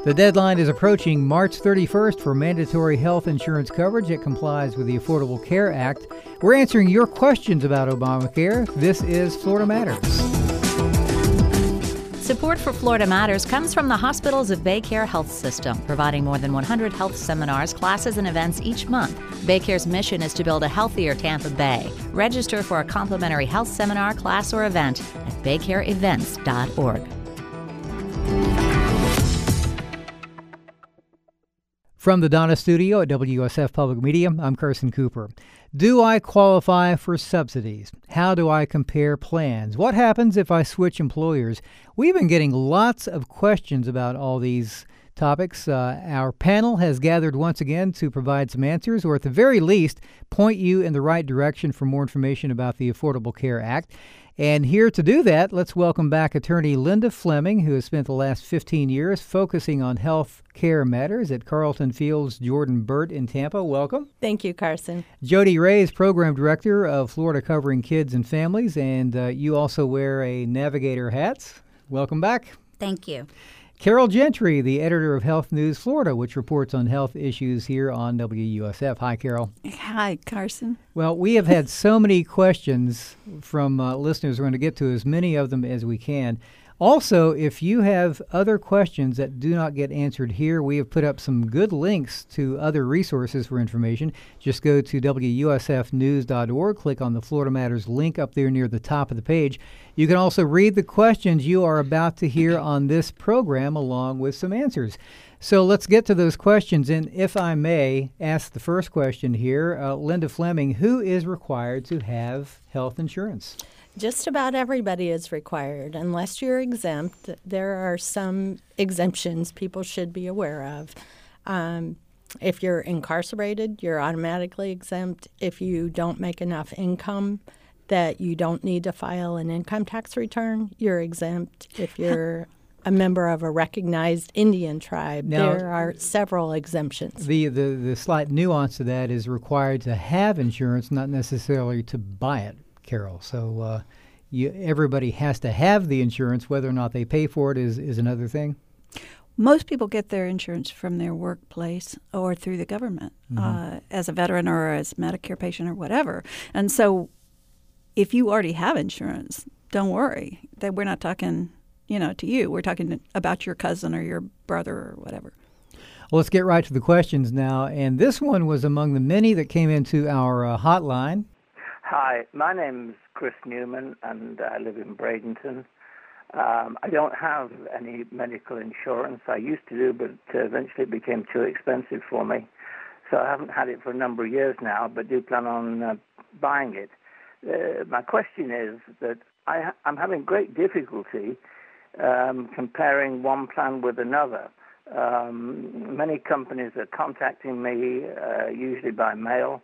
The deadline is approaching March 31st for mandatory health insurance coverage that complies with the Affordable Care Act. We're answering your questions about Obamacare. This is Florida Matters. Support for Florida Matters comes from the Hospitals of BayCare Health System, providing more than 100 health seminars, classes, and events each month. BayCare's mission is to build a healthier Tampa Bay. Register for a complimentary health seminar, class, or event at baycareevents.org. From the Donna Studio at WSF Public Media, I'm Carson Cooper. Do I qualify for subsidies? How do I compare plans? What happens if I switch employers? We've been getting lots of questions about all these topics. Our panel has gathered once again to provide some answers, or at the very least, point you in the right direction for more information about the Affordable Care Act. And here to do that, let's welcome back attorney Linda Fleming, who has spent the last 15 years focusing on health care matters at Carlton Fields Jordan Burt in Tampa. Welcome. Thank you, Carson. Jody Ray is program director of Florida Covering Kids and Families, and you also wear a navigator hat. Welcome back. Thank you. Carol Gentry, the editor of Health News Florida, which reports on health issues here on WUSF. Hi, Carol. Hi, Carson. Well, we have had so many questions from listeners. We're going to get to as many of them as we can. Also, if you have other questions that do not get answered here, we have put up some good links to other resources for information. Just go to WUSFnews.org, click on the Florida Matters link up there near the top of the page. You can also read the questions you are about to hear on this program along with some answers. So let's get to those questions. And if I may ask the first question here, Linda Fleming, who is required to have health insurance? Just about everybody is required. Unless you're exempt, there are some exemptions people should be aware of. If you're incarcerated, you're automatically exempt. If you don't make enough income that you don't need to file an income tax return, you're exempt. If you're a member of a recognized Indian tribe, now, there are several exemptions. The slight nuance to that is required to have insurance, not necessarily to buy it, Carol. So everybody has to have the insurance. Whether or not they pay for it is another thing. Most people get their insurance from their workplace or through the government, as a veteran or as a Medicare patient or whatever. And so if you already have insurance, don't worry. That we're not talking, to you. We're talking about your cousin or your brother or whatever. Well, let's get right to the questions now. And this one was among the many that came into our hotline. Hi, my name's Chris Newman, and I live in Bradenton. I don't have any medical insurance. I used to do, but eventually it became too expensive for me. So I haven't had it for a number of years now, but do plan on buying it. My question is that I'm having great difficulty comparing one plan with another. Many companies are contacting me, usually by mail,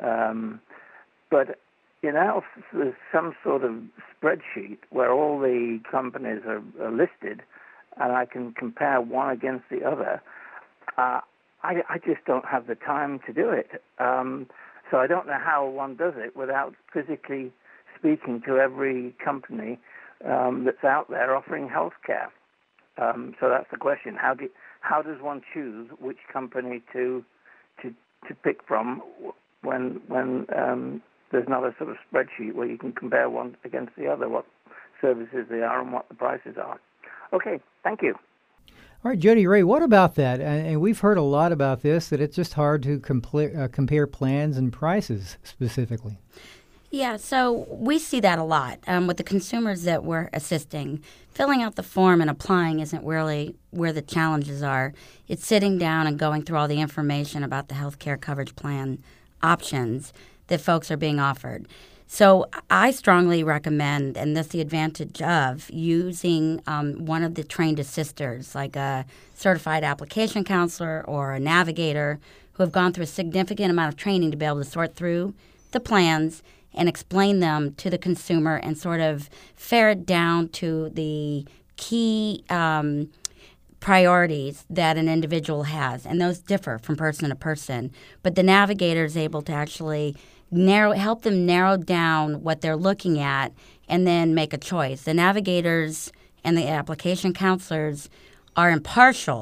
but there's some sort of spreadsheet where all the companies are listed, and I can compare one against the other. I just don't have the time to do it. So I don't know how one does it without physically speaking to every company that's out there offering health care. So that's the question. How does one choose which company to pick from when there's not a sort of spreadsheet where you can compare one against the other, what services they are and what the prices are? Okay, thank you. All right, Jody Ray, what about that? And we've heard a lot about this, that it's just hard to compare plans and prices specifically. Yeah, so we see that a lot with the consumers that we're assisting. Filling out the form and applying isn't really where the challenges are. It's sitting down and going through all the information about the health care coverage plan options that folks are being offered. So I strongly recommend, and that's the advantage of, using one of the trained assisters, like a certified application counselor or a navigator, who have gone through a significant amount of training to be able to sort through the plans and explain them to the consumer and sort of ferret down to the key priorities that an individual has. And those differ from person to person. But the navigator is able to actually help them narrow down what they're looking at and then make a choice. The navigators and the application counselors are impartial.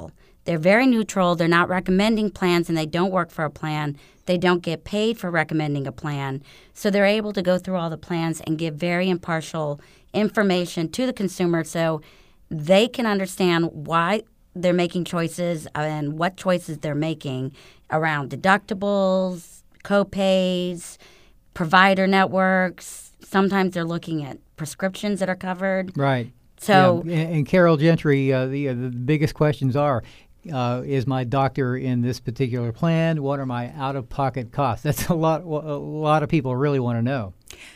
They're very neutral. They're not recommending plans, and they don't work for a plan. They don't get paid for recommending a plan. So they're able to go through all the plans and give very impartial information to the consumer so they can understand why they're making choices and what choices they're making around deductibles, co-pays, provider networks. Sometimes they're looking at prescriptions that are covered. Right. So, yeah. And Carol Gentry, the biggest questions are, is my doctor in this particular plan? What are my out-of-pocket costs? That's a lot of people really want to know.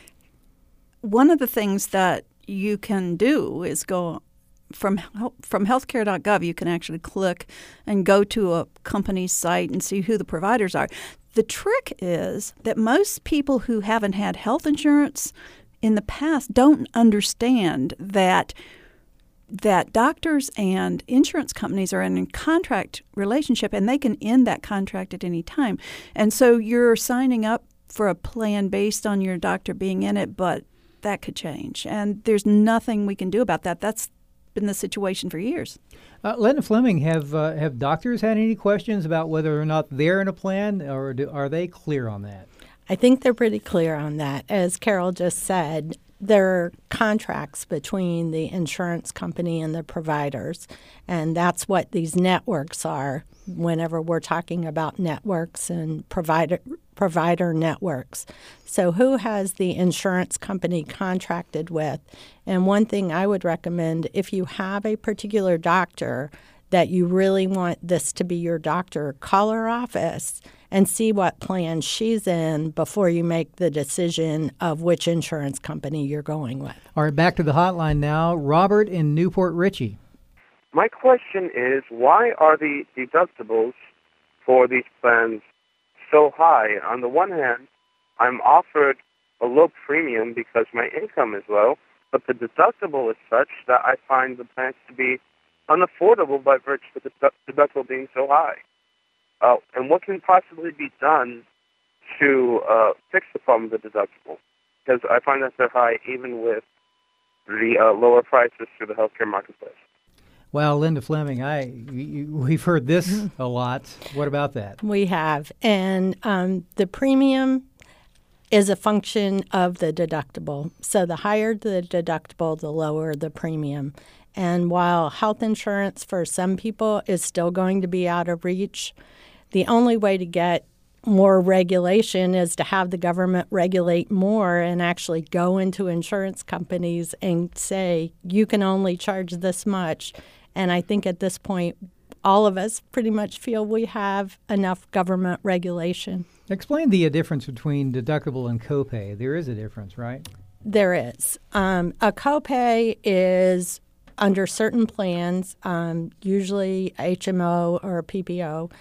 One of the things that you can do is go from healthcare.gov. You can actually click and go to a company's site and see who the providers are. The trick is that most people who haven't had health insurance in the past don't understand that doctors and insurance companies are in a contract relationship, and they can end that contract at any time. And so you're signing up for a plan based on your doctor being in it, but that could change. And there's nothing we can do about that. That's been the situation for years. Linda Fleming, have doctors had any questions about whether or not they're in a plan, or are they clear on that? I think they're pretty clear on that. As Carol just said, there are contracts between the insurance company and the providers, and that's what these networks are whenever we're talking about networks and provider networks. So who has the insurance company contracted with? And one thing I would recommend, if you have a particular doctor that you really want this to be your doctor, call her office and see what plan she's in before you make the decision of which insurance company you're going with. All right, back to the hotline now. Robert in Newport Richey. My question is, why are the deductibles for these plans so high? On the one hand, I'm offered a low premium because my income is low, but the deductible is such that I find the plans to be unaffordable by virtue of the deductible being so high. And what can possibly be done to fix the problem of the deductible? Because I find that they're high even with the lower prices through the healthcare marketplace. Well, Linda Fleming, we've heard this a lot. What about that? We have. And the premium is a function of the deductible. So the higher the deductible, the lower the premium. And while health insurance for some people is still going to be out of reach, the only way to get more regulation is to have the government regulate more and actually go into insurance companies and say, you can only charge this much. And I think at this point, all of us pretty much feel we have enough government regulation. Explain the difference between deductible and copay. There is a difference, right? There is. A copay is under certain plans, usually HMO or PPO,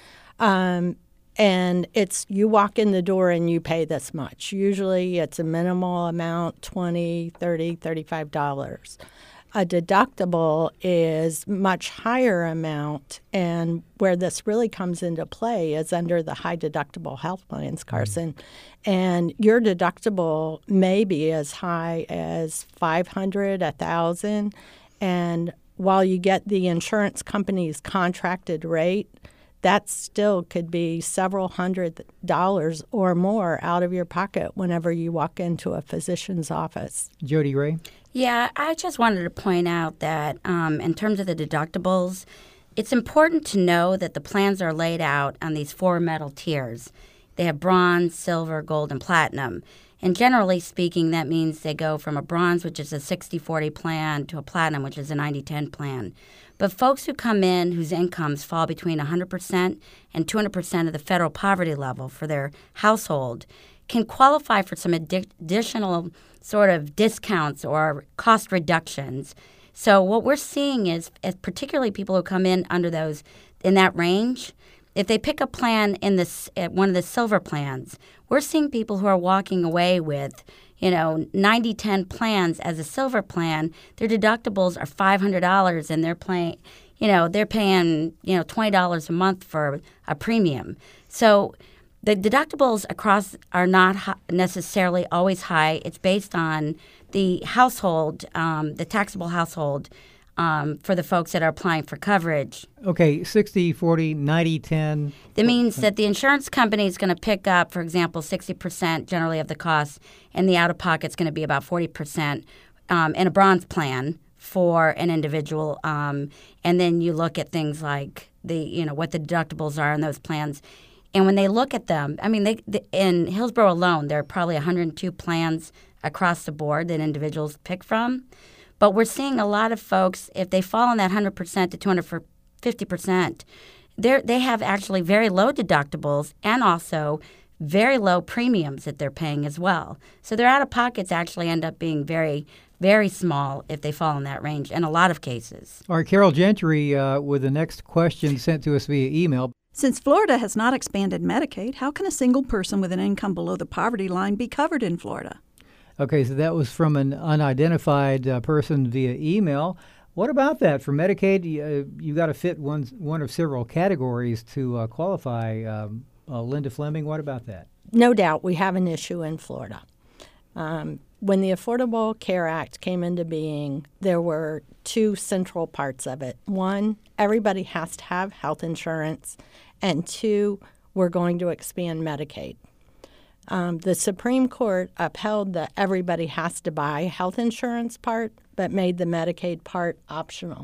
and it's you walk in the door and you pay this much. Usually it's a minimal amount, $20, $30, $35. A deductible is much higher amount, and where this really comes into play is under the high deductible health plans, Carson. And your deductible may be as high as $500, $1,000, and while you get the insurance company's contracted rate, that still could be several $100s or more out of your pocket whenever you walk into a physician's office. Jody Ray? Yeah, I just wanted to point out that in terms of the deductibles, it's important to know that the plans are laid out on these 4 metal tiers. They have bronze, silver, gold, and platinum. And generally speaking, that means they go from a bronze, which is a 60-40 plan, to a platinum, which is a 90-10 plan. But folks who come in whose incomes fall between 100% and 200% of the federal poverty level for their household can qualify for some additional sort of discounts or cost reductions. So what we're seeing is particularly people who come in under those in that range, if they pick a plan in one of the silver plans, we're seeing people who are walking away with 90-10 plans as a silver plan. Their deductibles are $500, and they're paying $20 a month for a premium. So the deductibles across are not necessarily always high. It's based on the household, the taxable household for the folks that are applying for coverage. Okay, 60, 40, 90, 10. That means that the insurance company is going to pick up, for example, 60% generally of the cost, and the out-of-pocket is going to be about 40% in a bronze plan for an individual. And then you look at things like what the deductibles are in those plans. And when they look at them, I mean, in Hillsborough alone, there are probably 102 plans across the board that individuals pick from. But we're seeing a lot of folks, if they fall in that 100% to 250%, they have actually very low deductibles and also very low premiums that they're paying as well. So their out-of-pockets actually end up being very, very small if they fall in that range in a lot of cases. All right, Carol Gentry with the next question sent to us via email. Since Florida has not expanded Medicaid, how can a single person with an income below the poverty line be covered in Florida? Okay, so that was from an unidentified person via email. What about that? For Medicaid, you got to fit one of several categories to qualify. Linda Fleming, what about that? No doubt we have an issue in Florida. When the Affordable Care Act came into being, there were two central parts of it. One, everybody has to have health insurance, and two, we're going to expand Medicaid. The Supreme Court upheld the everybody has to buy health insurance part, but made the Medicaid part optional.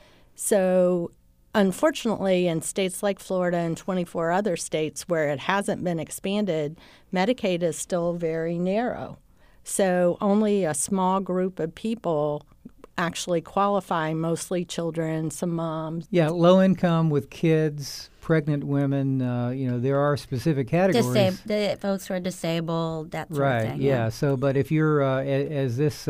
So unfortunately, in states like Florida and 24 other states where it hasn't been expanded, Medicaid is still very narrow. So only a small group of people actually qualify, mostly children, some moms. Yeah, low income with kids, pregnant women, there are specific categories. The folks who are disabled, that sort right, of thing. Yeah. So, but if you're, as this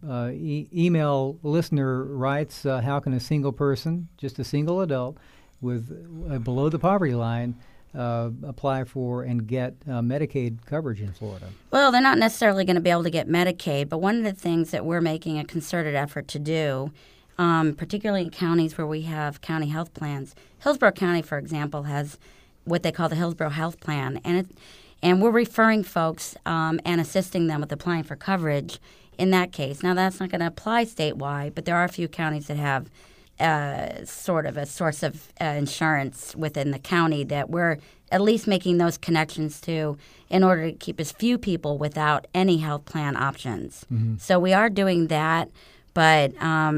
email listener writes, how can a single person, just a single adult, with below the poverty line, apply for and get Medicaid coverage in Florida? Well, they're not necessarily going to be able to get Medicaid, but one of the things that we're making a concerted effort to do, particularly in counties where we have county health plans. Hillsborough County, for example, has what they call the Hillsborough Health Plan, and we're referring folks and assisting them with applying for coverage in that case. Now, that's not going to apply statewide, but there are a few counties that have sort of a source of insurance within the county that we're at least making those connections to in order to keep as few people without any health plan options. Mm-hmm. So we are doing that, but,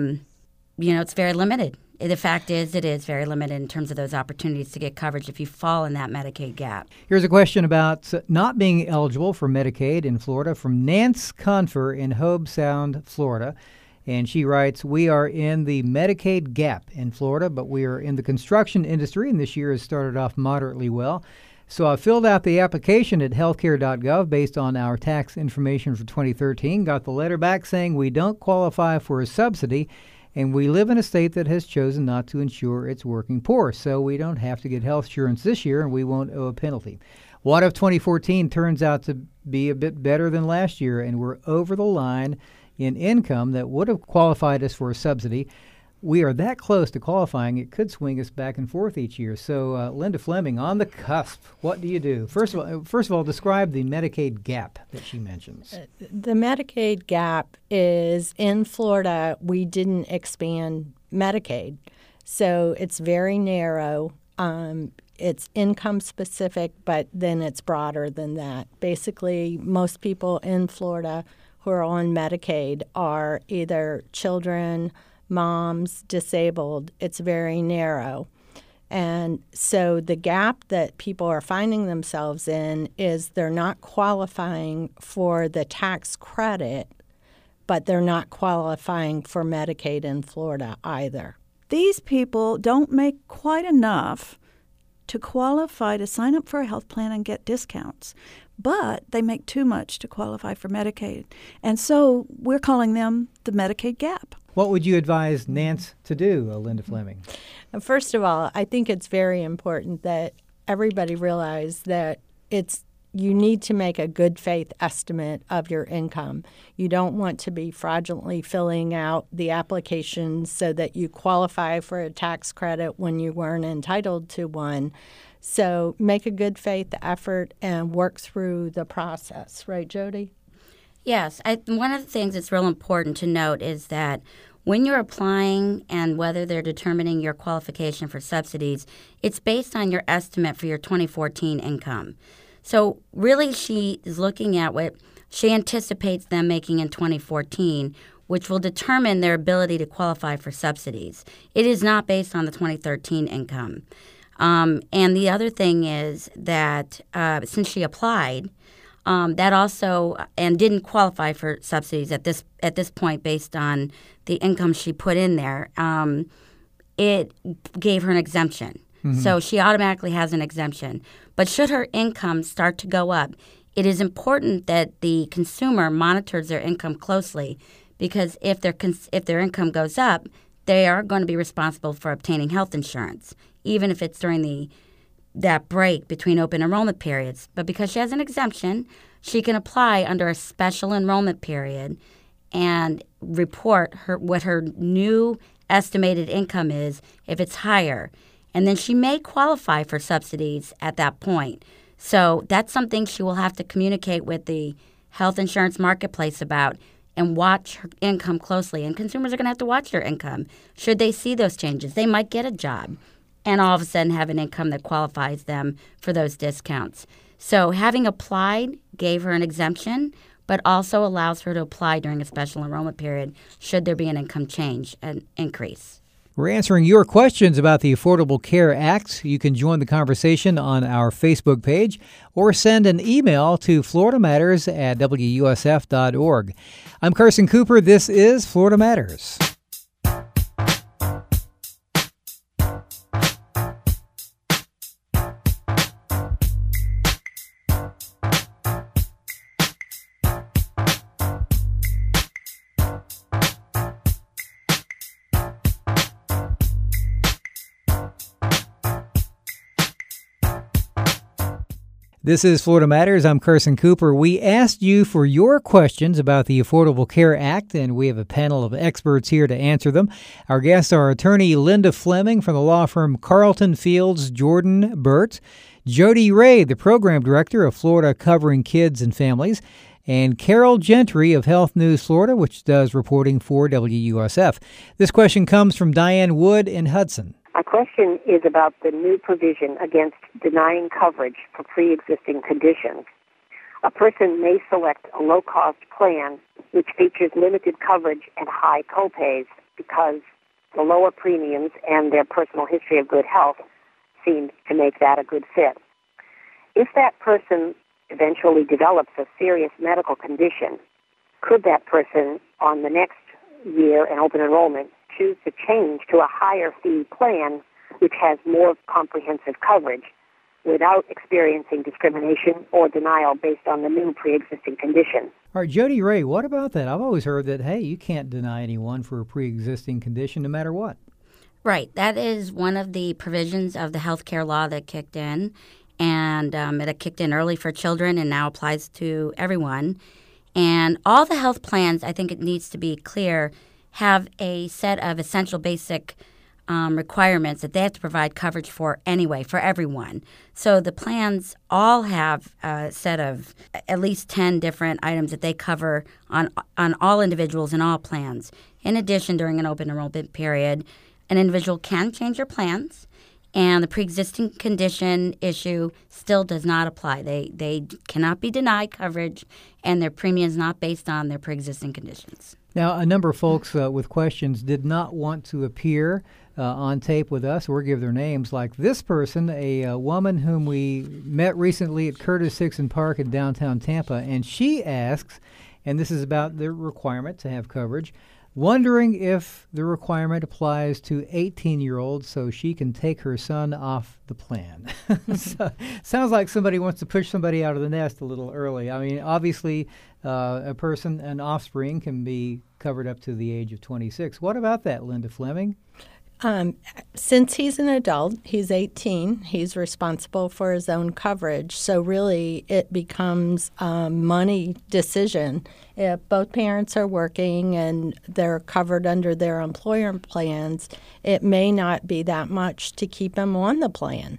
it's very limited. The fact is it is very limited in terms of those opportunities to get coverage if you fall in that Medicaid gap. Here's a question about not being eligible for Medicaid in Florida from Nance Confer in Hobe Sound, Florida. And she writes, we are in the Medicaid gap in Florida, but we are in the construction industry, and this year has started off moderately well. So I filled out the application at healthcare.gov based on our tax information for 2013, got the letter back saying we don't qualify for a subsidy, and we live in a state that has chosen not to insure its working poor, so we don't have to get health insurance this year, and we won't owe a penalty. What if 2014 turns out to be a bit better than last year, and we're over the line in income that would have qualified us for a subsidy? We are that close to qualifying, it could swing us back and forth each year. So, Linda Fleming, on the cusp, what do you do? First of all, describe the Medicaid gap that she mentions. The Medicaid gap is, in Florida, we didn't expand Medicaid. So it's very narrow. It's income specific, but then it's broader than that. Basically, most people in Florida who are on Medicaid are either children, moms, disabled. It's very narrow. And so the gap that people are finding themselves in is they're not qualifying for the tax credit, but they're not qualifying for Medicaid in Florida either. These people don't make quite enough to qualify to sign up for a health plan and get discounts, but they make too much to qualify for Medicaid. And so we're calling them the Medicaid gap. What would you advise Nance to do, Linda Fleming? First of all, I think it's very important that everybody realize that you need to make a good faith estimate of your income. You don't want to be fraudulently filling out the applications so that you qualify for a tax credit when you weren't entitled to one. So make a good faith effort and work through the process. Right, Jody? Yes. One of the things that's real important to note is that when you're applying and whether they're determining your qualification for subsidies, it's based on your estimate for your 2014 income. So really she is looking at what she anticipates them making in 2014, which will determine their ability to qualify for subsidies. It is not based on the 2013 income. And the other thing is that since she applied, that also and didn't qualify for subsidies at this point based on the income she put in there, it gave her an exemption. Mm-hmm. So she automatically has an exemption. But should her income start to go up, it is important that the consumer monitors their income closely, because if their income goes up, they are going to be responsible for obtaining health insurance, even if it's during that break between open enrollment periods. But because she has an exemption, she can apply under a special enrollment period and report what her new estimated income is if it's higher. And then she may qualify for subsidies at that point. So that's something she will have to communicate with the health insurance marketplace about and watch her income closely. And consumers are going to have to watch their income. Should they see those changes, they might get a job and all of a sudden have an income that qualifies them for those discounts. So having applied gave her an exemption, but also allows her to apply during a special enrollment period should there be an income change, an increase. We're answering your questions about the Affordable Care Act. You can join the conversation on our Facebook page or send an email to floridamatters@wusf.org. I'm Carson Cooper. This is Florida Matters. This is Florida Matters. I'm Carson Cooper. We asked you for your questions about the Affordable Care Act, and we have a panel of experts here to answer them. Our guests are attorney Linda Fleming from the law firm Carlton Fields Jordan Burt, Jody Ray, the program director of Florida Covering Kids and Families, and Carol Gentry of Health News Florida, which does reporting for WUSF. This question comes from Diane Wood in Hudson. My question is about the new provision against denying coverage for pre-existing conditions. A person may select a low-cost plan which features limited coverage and high copays because the lower premiums and their personal history of good health seems to make that a good fit. If that person eventually develops a serious medical condition, could that person on the next year in open enrollment choose to change to a higher fee plan which has more comprehensive coverage without experiencing discrimination or denial based on the new pre-existing condition? All right, Jody Ray, what about that? I've always heard that, hey, you can't deny anyone for a pre-existing condition no matter what. Right. That is one of the provisions of the health care law that kicked in, and it kicked in early for children and now applies to everyone. And all the health plans, I think it needs to be clear, have a set of essential basic requirements that they have to provide coverage for anyway, for everyone. So the plans all have a set of at least 10 different items that they cover on all individuals in all plans. In addition, during an open enrollment period, an individual can change their plans, and the pre-existing condition issue still does not apply. They cannot be denied coverage, and their premium is not based on their pre-existing conditions. Now, a number of folks with questions did not want to appear on tape with us or give their names, like this person, a woman whom we met recently at Curtis Sixon Park in downtown Tampa, and she asks, and this is about the requirement to have coverage, wondering if the requirement applies to 18-year-olds so she can take her son off the plan. So, sounds like somebody wants to push somebody out of the nest a little early. I mean, obviously, a person, an offspring, can be covered up to the age of 26. What about that, Linda Fleming? Since he's an adult, he's 18, he's responsible for his own coverage. So really it becomes a money decision. If both parents are working and they're covered under their employer plans, it may not be that much to keep him on the plan.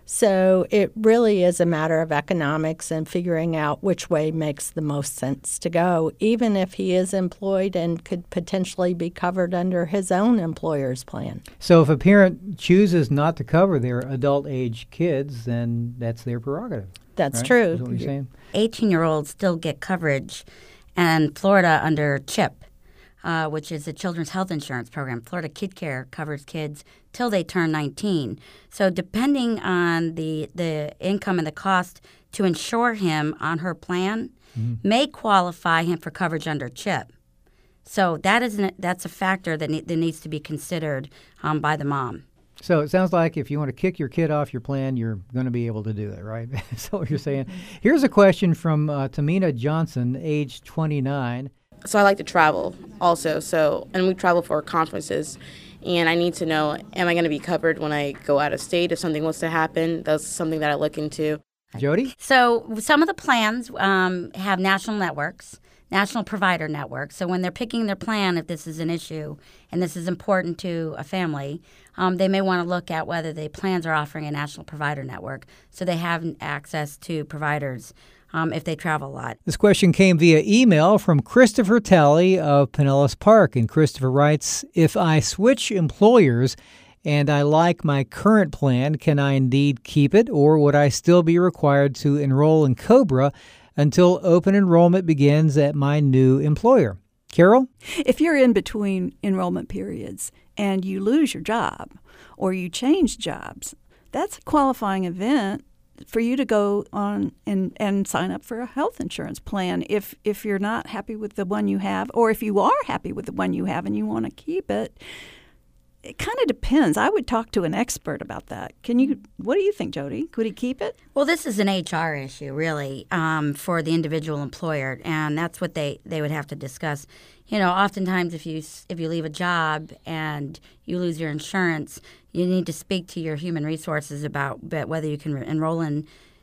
So it really is a matter of economics and figuring out which way makes the most sense to go, even if he is employed and could potentially be covered under his own employer's plan. So if a parent chooses not to cover their adult-age kids, then that's their prerogative. That's right? true. Is what you're saying? 18-year-olds still get coverage, and Florida under CHIP, which is the Children's Health Insurance Program. Florida Kid Care covers kids till they turn 19. So depending on the income and the cost to insure him on her plan may qualify him for coverage under CHIP. So that's a factor that needs to be considered by the mom. So it sounds like if you want to kick your kid off your plan, you're going to be able to do it, right? That's what you're saying. Here's a question from Tamina Johnson, age 29. So I like to travel also. And we travel for conferences. And I need to know, am I going to be covered when I go out of state if something was to happen? That's something that I look into. Jody? So some of the plans have national networks, national provider networks. So when they're picking their plan, if this is an issue and this is important to a family, they may want to look at whether the plans are offering a national provider network so they have access to providers if they travel a lot. This question came via email from Christopher Talley of Pinellas Park. And Christopher writes, if I switch employers and I like my current plan, can I indeed keep it, or would I still be required to enroll in COBRA until open enrollment begins at my new employer? Carol? If you're in between enrollment periods and you lose your job or you change jobs, that's a qualifying event for you to go on and sign up for a health insurance plan if you're not happy with the one you have, or if you are happy with the one you have and you want to keep it. It kind of depends. I would talk to an expert about that. What do you think, Jody? Could he keep it? Well, this is an HR issue, really, for the individual employer, and that's what they would have to discuss. Oftentimes if you leave a job and you lose your insurance, you need to speak to your human resources about whether you can enroll in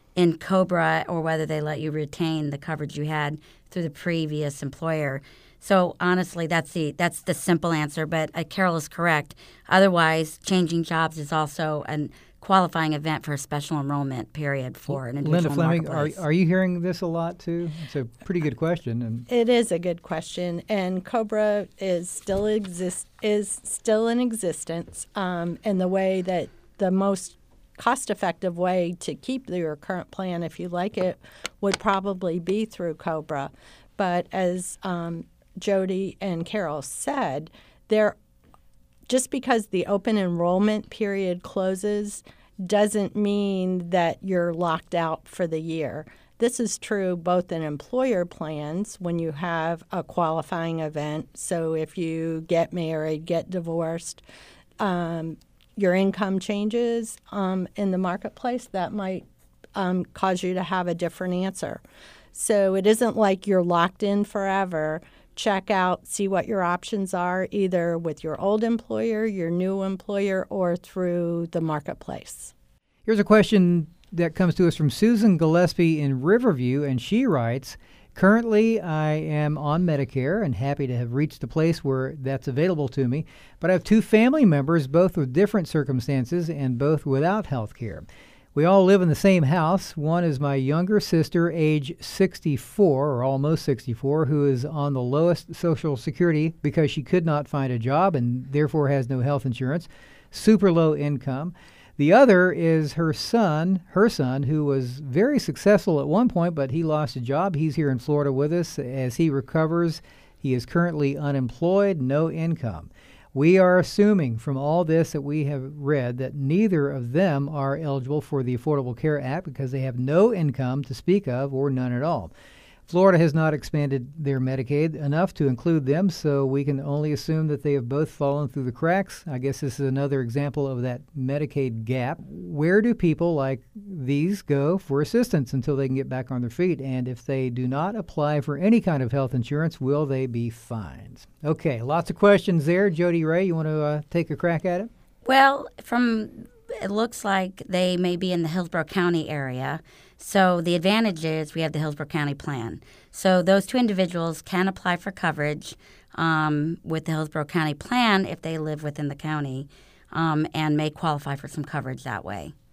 COBRA or whether they let you retain the coverage you had through the previous employer. So honestly, that's the simple answer. But Carol is correct. Otherwise, changing jobs is also a qualifying event for a special enrollment period for an individual. Linda Fleming, marketplace. are you hearing this a lot too? It's a pretty good question. And it is a good question, and COBRA is still in existence. And the way that the most cost-effective way to keep your current plan, if you like it, would probably be through COBRA. But as Jody and Carol said, just because the open enrollment period closes doesn't mean that you're locked out for the year. This is true both in employer plans when you have a qualifying event. So if you get married, get divorced, your income changes in the marketplace, that might cause you to have a different answer. So it isn't like you're locked in forever. Check out, see what your options are, either with your old employer, your new employer, or through the marketplace. here's a question that comes to us from Susan Gillespie in Riverview, and she writes, currently, I am on Medicare and happy to have reached a place where that's available to me, but I have two family members, both with different circumstances and both without health care. We all live in the same house. One is my younger sister, age 64, or almost 64, who is on the lowest Social Security because she could not find a job and therefore has no health insurance, super low income. The other is her son, who was very successful at one point, but he lost a job. He's here in Florida with us. As he recovers, he is currently unemployed, no income. We are assuming from all this that we have read that neither of them are eligible for the Affordable Care Act because they have no income to speak of or none at all. Florida has not expanded their Medicaid enough to include them, so we can only assume that they have both fallen through the cracks. I guess this is another example of that Medicaid gap. Where do people like these go for assistance until they can get back on their feet? And if they do not apply for any kind of health insurance, will they be fined? Okay, lots of questions there. Jody Ray, you want to take a crack at it? Well, it looks like they may be in the Hillsborough County area. So the advantage is we have the Hillsborough County plan. So those two individuals can apply for coverage with the Hillsborough County plan if they live within the county and may qualify for some coverage that way.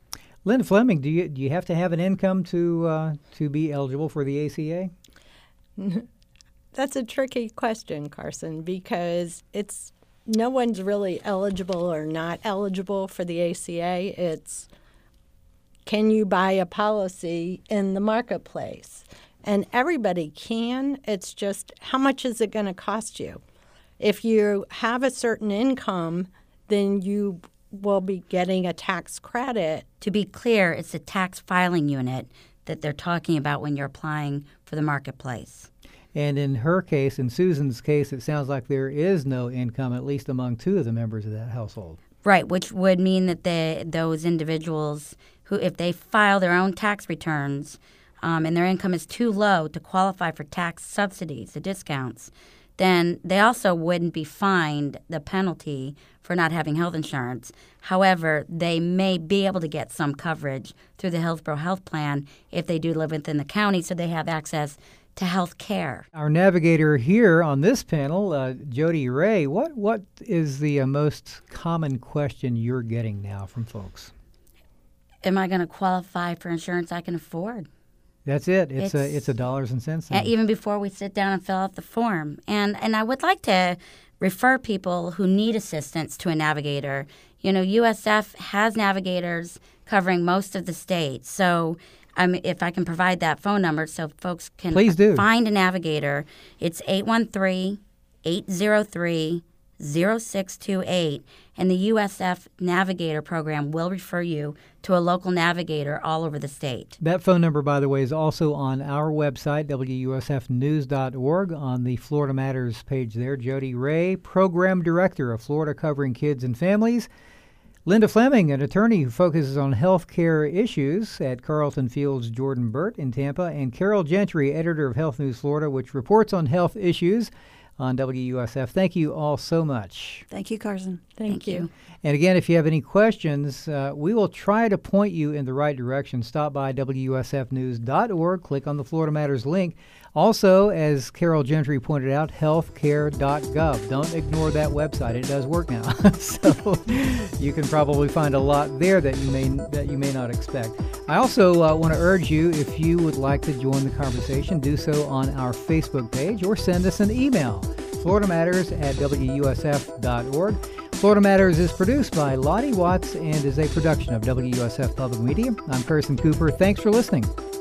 Linda Fleming, do you have to have an income to be eligible for the ACA? That's a tricky question, Carson, because no one's really eligible or not eligible for the ACA. It's, can you buy a policy in the marketplace? And everybody can. It's just, how much is it going to cost you? If you have a certain income, then you will be getting a tax credit. To be clear, it's a tax filing unit that they're talking about when you're applying for the marketplace. And in her case, in Susan's case, it sounds like there is no income, at least among two of the members of that household. Right, which would mean that those individuals who, if they file their own tax returns and their income is too low to qualify for tax subsidies, the discounts, then they also wouldn't be fined the penalty for not having health insurance. However, they may be able to get some coverage through the Hillsborough Health Plan if they do live within the county, so they have access to health care. Our navigator here on this panel, Jody Ray, what is the most common question you're getting now from folks? Am I going to qualify for insurance I can afford? That's it. It's a dollars and cents thing. Even before we sit down and fill out the form. And I would like to refer people who need assistance to a navigator. You know, USF has navigators covering most of the state. So if I can provide that phone number so folks can Please do. Find a navigator, it's 813-803-0628. And the USF Navigator program will refer you to a local navigator all over the state. That phone number, by the way, is also on our website, WUSFnews.org, on the Florida Matters page there. Jody Ray, Program Director of Florida Covering Kids and Families. Linda Fleming, an attorney who focuses on health care issues at Carlton Fields Jordan Burt in Tampa, and Carol Gentry, editor of Health News Florida, which reports on health issues on WUSF. Thank you all so much. Thank you, Carson. Thank you. And again, if you have any questions, we will try to point you in the right direction. Stop by WUSFnews.org, click on the Florida Matters link. Also, as Carol Gentry pointed out, healthcare.gov. Don't ignore that website. It does work now. So you can probably find a lot there that you may not expect. I also want to urge you, if you would like to join the conversation, do so on our Facebook page or send us an email, floridamatters@WUSF.org. Florida Matters is produced by Lottie Watts and is a production of WUSF Public Media. I'm Carson Cooper. Thanks for listening.